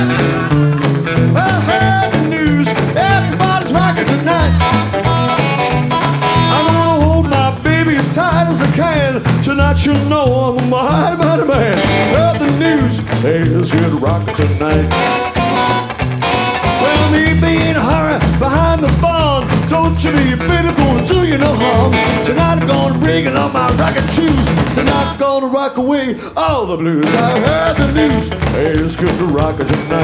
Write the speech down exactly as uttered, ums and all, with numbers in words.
I heard the news, everybody's rocking tonight. I'm gonna hold my baby as tight as I can. Tonight you know I'm a mighty, mighty man. Heard the news, hey, let's get rocking tonight. Well, me being a hurry behind the barn. Don't you be a pity, gonna do you no harm. Tonight I'm gonna bring it on my rocking shoes. Tonight I'm gonna rock away all the blues. I heard the news, hey, let's get rocking tonight.